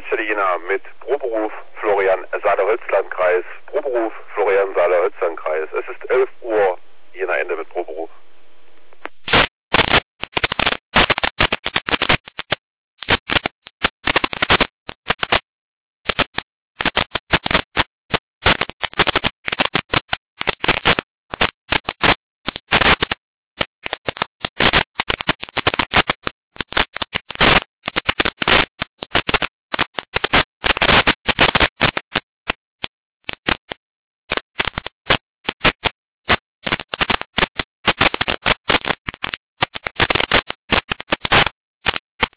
Arbeitsstelle Jena mit Proberuf Florian Saale-Holzlandkreis. Proberuf Florian Saale-Holzlandkreis. Es ist 11 Uhr, Jena Ende mit Proberuf.